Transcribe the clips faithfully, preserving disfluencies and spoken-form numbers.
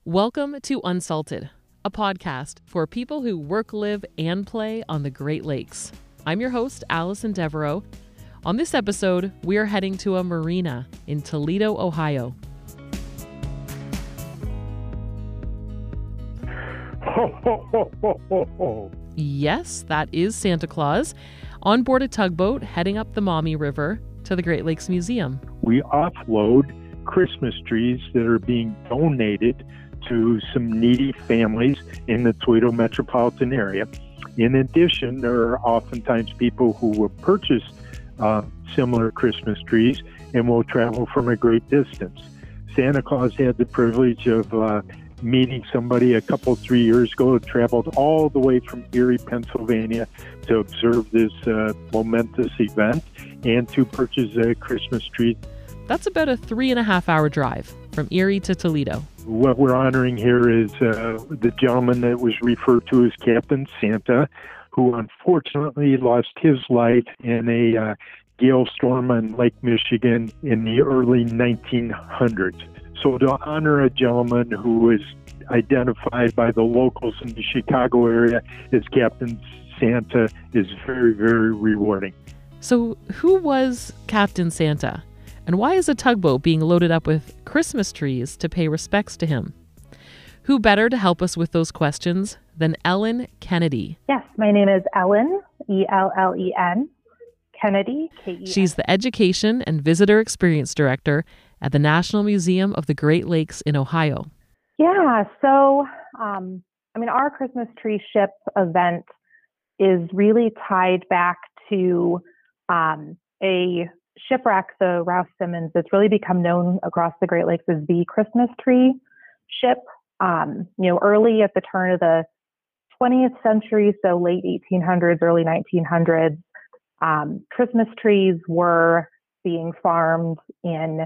Welcome to Unsalted, a podcast for people who work, live, and play on the Great Lakes. I'm your host, Allison Devereaux. On this episode, we are heading to a marina in Toledo, Ohio. Ho, ho, ho, ho, ho, ho. Yes, that is Santa Claus on board a tugboat heading up the Maumee River to the Great Lakes Museum. We offload Christmas trees that are being donated to some needy families in the Toledo metropolitan area. In addition, there are oftentimes people who will purchase uh, similar Christmas trees and will travel from a great distance. Santa Claus had the privilege of uh, meeting somebody a couple, three years ago who traveled all the way from Erie, Pennsylvania to observe this uh, momentous event and to purchase a Christmas tree. That's about a three and a half hour drive from Erie to Toledo. What we're honoring here is uh, the gentleman that was referred to as Captain Santa, who unfortunately lost his life in a uh, gale storm on Lake Michigan in the early nineteen hundreds. So to honor a gentleman who is identified by the locals in the Chicago area as Captain Santa is very, very rewarding. So who was Captain Santa? And why is a tugboat being loaded up with Christmas trees to pay respects to him? Who better to help us with those questions than Ellen Kennedy? Yes, my name is Ellen, E L L E N, Kennedy, K E N. She's the Education and Visitor Experience Director at the National Museum of the Great Lakes in Ohio. Yeah, so, um, I mean, our Christmas tree ship event is really tied back to um, a shipwreck, the Rouse Simmons, that's really become known across the Great Lakes as the Christmas tree ship. Um, you know, early at the turn of the twentieth century, so late eighteen hundreds, early nineteen hundreds, um, Christmas trees were being farmed in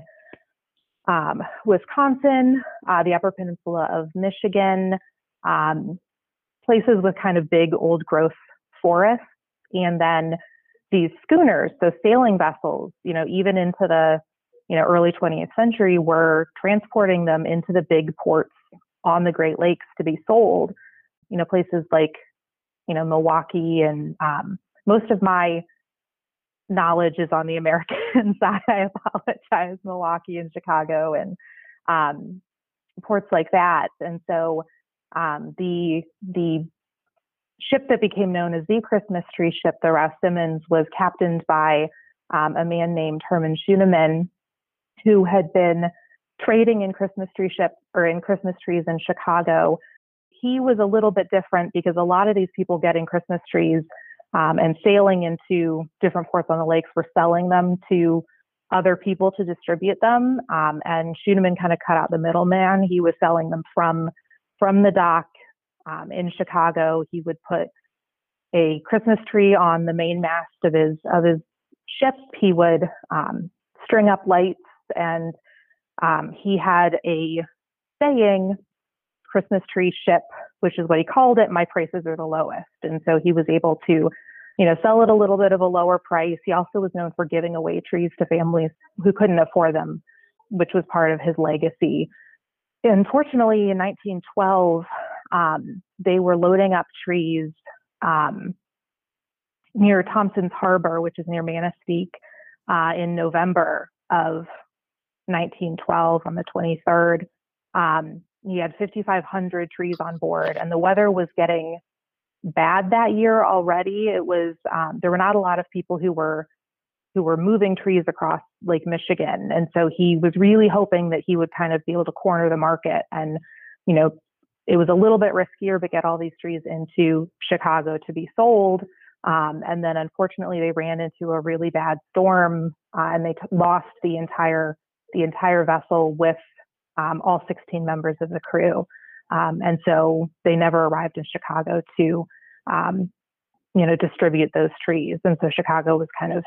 um, Wisconsin, uh, the Upper Peninsula of Michigan, um, places with kind of big old growth forests, and then these schooners, so sailing vessels, you know, even into the, you know, early twentieth century, were transporting them into the big ports on the Great Lakes to be sold. You know, places like, you know, Milwaukee, and um, most of my knowledge is on the American side. I apologize, Milwaukee and Chicago and um, ports like that. And so um, the the ship that became known as the Christmas tree ship, the Rouse Simmons, was captained by um, a man named Herman Schuneman, who had been trading in Christmas tree ships or in Christmas trees in Chicago. He was a little bit different because a lot of these people getting Christmas trees um, and sailing into different ports on the lakes were selling them to other people to distribute them. Um, and Schuneman kind of cut out the middleman. He was selling them from from the dock. Um, in Chicago, he would put a Christmas tree on the main mast of his of his ship. He would um, string up lights, and um, he had a saying, "Christmas tree ship," which is what he called it. "My prices are the lowest," and so he was able to, you know, sell it a little bit of a lower price. He also was known for giving away trees to families who couldn't afford them, which was part of his legacy. Unfortunately, in nineteen twelve. Um, they were loading up trees um, near Thompson's Harbor, which is near Manistee, uh, in November of nineteen twelve on the twenty-third. Um, he had fifty-five hundred trees on board, and the weather was getting bad that year already. It was um, there were not a lot of people who were who were moving trees across Lake Michigan, and so he was really hoping that he would kind of be able to corner the market and, you know, it was a little bit riskier, but get all these trees into Chicago to be sold. Um, and then unfortunately they ran into a really bad storm uh, and they t- lost the entire, the entire vessel with um, all sixteen members of the crew. Um, and so they never arrived in Chicago to, um, you know, distribute those trees. And so Chicago was kind of,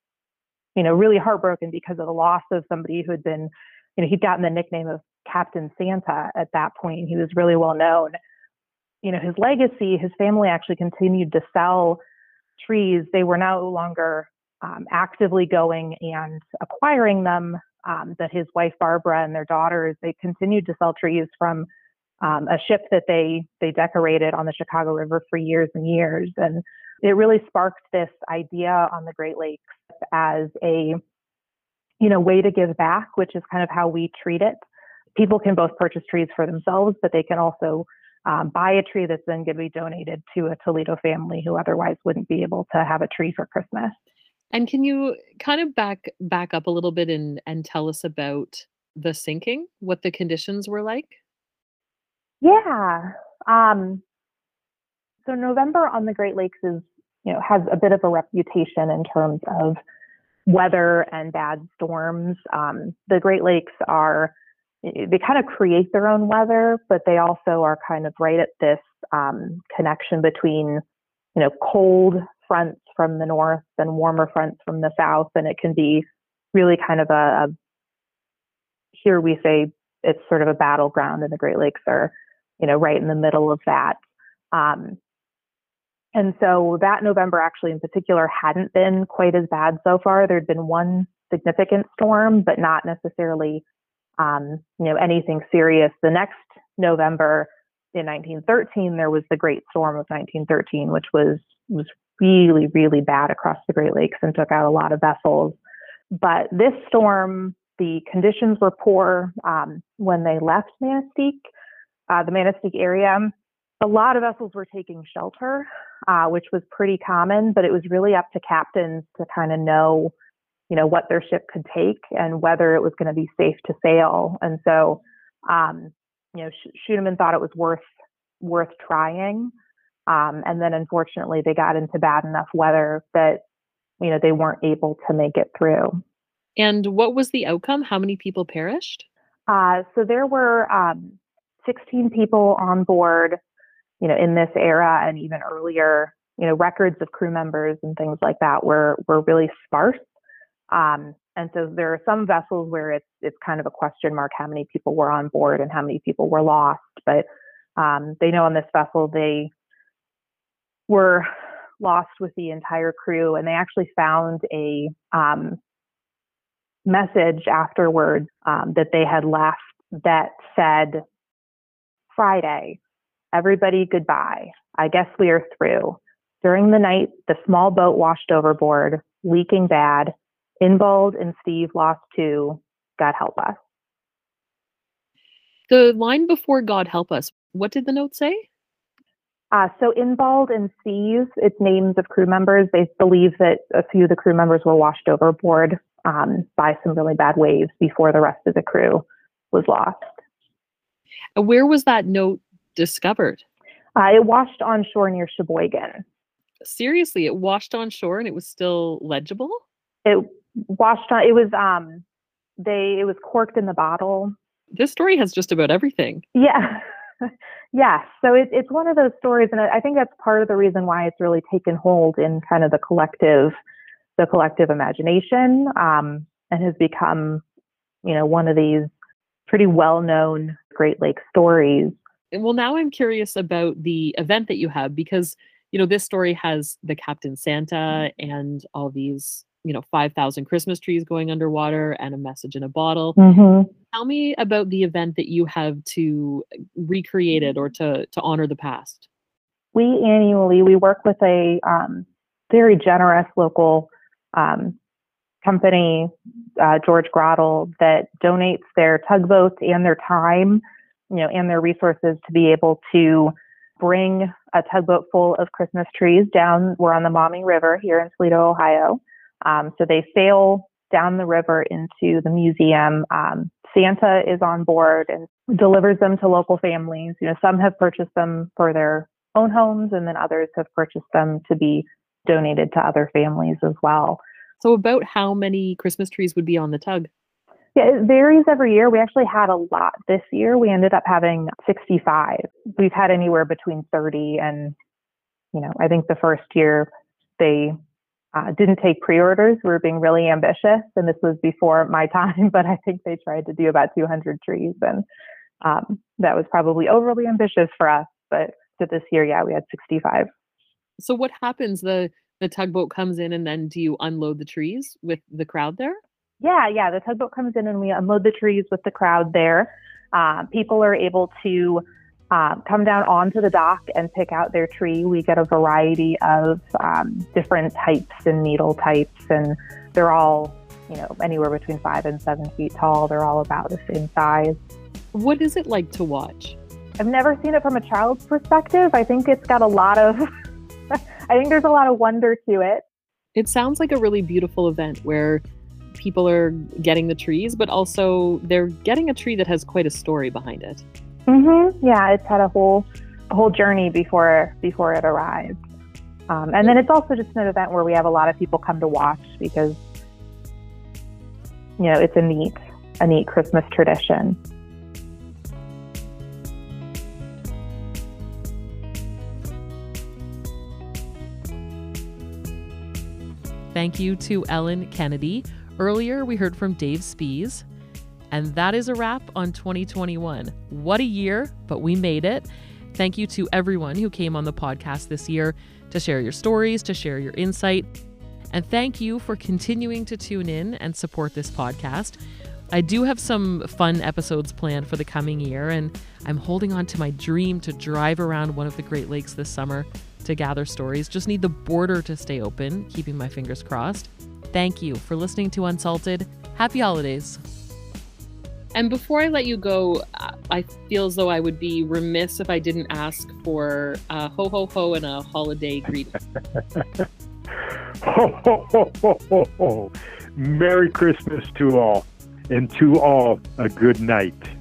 you know, really heartbroken because of the loss of somebody who had been, you know, he'd gotten the nickname of Captain Santa at that point. He was really well known. You know, his legacy, his family actually continued to sell trees. They were no longer um, actively going and acquiring them, um, that his wife Barbara and their daughters, they continued to sell trees from um, a ship that they they decorated on the Chicago River for years and years. And it really sparked this idea on the Great Lakes as a, you know, way to give back, which is kind of how we treat it. People can both purchase trees for themselves, but they can also um, buy a tree that's then going to be donated to a Toledo family who otherwise wouldn't be able to have a tree for Christmas. And can you kind of back back up a little bit and and tell us about the sinking, what the conditions were like? Yeah. Um, so November on the Great Lakes is, you know, has a bit of a reputation in terms of weather and bad storms. Um, the Great Lakes are, they kind of create their own weather, but they also are kind of right at this um, connection between, you know, cold fronts from the north and warmer fronts from the south. And it can be really kind of a, a here we say it's sort of a battleground, and the Great Lakes are, you know, right in the middle of that. Um, and so that November actually in particular hadn't been quite as bad so far. There'd been one significant storm, but not necessarily, um, you know, anything serious. The next November in nineteen thirteen, there was the Great Storm of nineteen thirteen, which was was really, really bad across the Great Lakes and took out a lot of vessels. But this storm, the conditions were poor um, when they left Manistee, uh, the Manistee area. A lot of vessels were taking shelter, uh, which was pretty common, but it was really up to captains to kind of know, you know, what their ship could take and whether it was going to be safe to sail. And so, um, you know, Sh- Schuneman thought it was worth worth trying. Um, and then unfortunately, they got into bad enough weather that, you know, they weren't able to make it through. And what was the outcome? How many people perished? Uh, so there were um, sixteen people on board, you know, in this era and even earlier. You know, records of crew members and things like that were were really sparse. Um, and so there are some vessels where it's it's kind of a question mark how many people were on board and how many people were lost. But um, they know on this vessel they were lost with the entire crew, and they actually found a um, message afterwards um, that they had left that said, "Friday, everybody goodbye. I guess we are through. During the night, the small boat washed overboard, leaking bad. Inbald and Steve lost too. God help us." The line before "God help us," what did the note say? Uh, so Inbald and Steve, it's names of crew members. They believe that a few of the crew members were washed overboard um, by some really bad waves before the rest of the crew was lost. Where was that note discovered? Uh, it washed on shore near Sheboygan. Seriously, it washed on shore and it was still legible? It washed on, it was, um, they, it was corked in the bottle. This story has just about everything. Yeah. Yeah. So it, it's one of those stories. And I think that's part of the reason why it's really taken hold in kind of the collective, the collective imagination, um, and has become, you know, one of these pretty well-known Great Lakes stories. Well, now I'm curious about the event that you have, because, you know, this story has the Captain Santa and all these, you know, five thousand Christmas trees going underwater and a message in a bottle. Mm-hmm. Tell me about the event that you have to recreate it or to, to honor the past. We annually, we work with a um, very generous local um, company, uh, George Grottle, that donates their tugboats and their time, you know, and their resources to be able to bring a tugboat full of Christmas trees down. We're on the Maumee River here in Toledo, Ohio. Um, so they sail down the river into the museum. Um, Santa is on board and delivers them to local families. You know, some have purchased them for their own homes, and then others have purchased them to be donated to other families as well. So about how many Christmas trees would be on the tug? Yeah, it varies every year. We actually had a lot this year. We ended up having sixty-five. We've had anywhere between thirty and, you know, I think the first year they uh, didn't take pre-orders. We were being really ambitious, and this was before my time, but I think they tried to do about two hundred trees, and um, that was probably overly ambitious for us. But so this year, yeah, we had sixty-five. So what happens? The the tugboat comes in, and then do you unload the trees with the crowd there? Yeah, yeah. The tugboat comes in and we unload the trees with the crowd there. Uh, people are able to um, come down onto the dock and pick out their tree. We get a variety of um, different types and needle types, and they're all, you know, anywhere between five and seven feet tall. They're all about the same size. What is it like to watch? I've never seen it from a child's perspective. I think it's got a lot of, I think there's a lot of wonder to it. It sounds like a really beautiful event where people are getting the trees, but also they're getting a tree that has quite a story behind it. Mm-hmm. Yeah, it's had a whole a whole journey before before it arrived. Um, and then it's also just an event where we have a lot of people come to watch because, you know, it's a neat a neat Christmas tradition. Thank you to Ellen Kennedy. Earlier, we heard from Dave Spies. And that is a wrap on twenty twenty-one. What a year, but we made it. Thank you to everyone who came on the podcast this year to share your stories, to share your insight. And thank you for continuing to tune in and support this podcast. I do have some fun episodes planned for the coming year, and I'm holding on to my dream to drive around one of the Great Lakes this summer to gather stories. Just need the border to stay open, keeping my fingers crossed. Thank you for listening to Unsalted. Happy holidays. And before I let you go, I feel as though I would be remiss if I didn't ask for a ho ho ho and a holiday greeting. Ho, ho, ho, ho, ho, ho. Merry Christmas to all, and to all a good night.